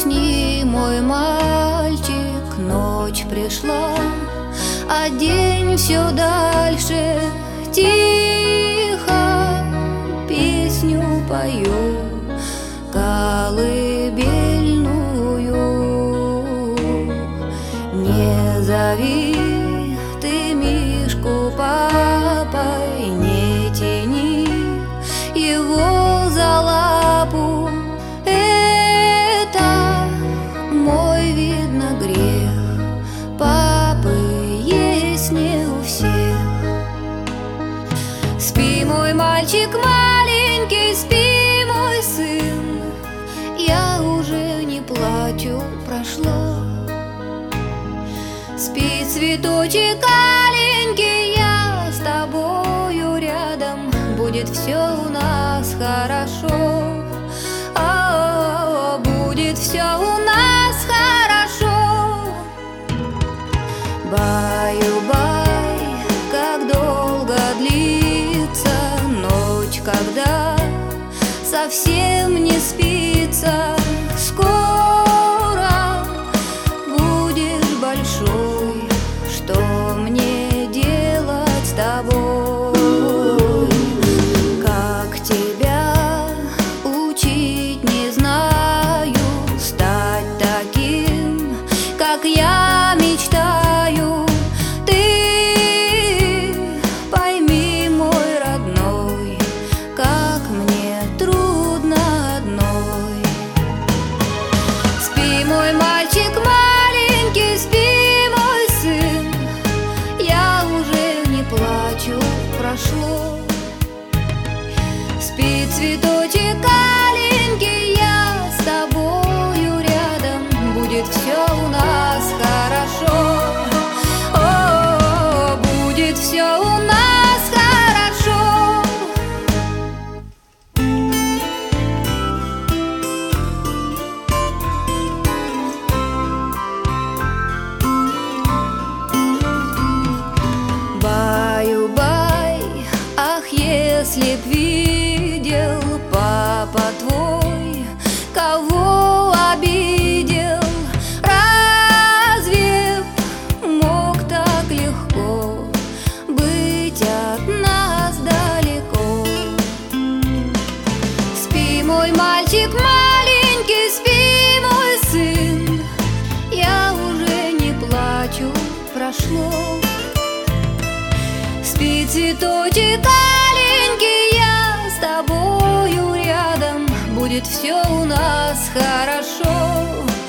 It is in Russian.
Усни, мой мальчик, ночь пришла, а день все дальше. Тихо песню пою, колыбельную. Не зови ты Мишку папой, не тяни его за лапу. Это мой, видно, грех. Папы есть не у всех. Спи, мой мальчик маленький, спи, мой сын. Я уже не плачу, прошло. Спи, цветочек аленький, я с тобою рядом. Будет все у нас хорошо. Будет все у нас хорошо. Баю-бай, как долго длится ночь, когда совсем не спится. Скоро будешь большой, что мне делать с тобой? Как тебя учить не знаю, стать таким, как я мечтаю. Ты пойми, мой родной, как мне трудно одной. Спи, мой мальчик маленький, спи, мой сын. Я уже не плачу, прошло. Спи, цветочек аленький, я с тобою рядом. Будет все у нас хорошо. Будет все у нас хорошо. Баю-бай, ах, если б видел папа твой, кого обидел. Разве мог так легко быть от нас далеко? Спи, мой мальчик маленький, спи, мой сын. Я уже не плачу, прошло. Спи, цветочек аленький, я с тобою рядом. Будет все у нас хорошо.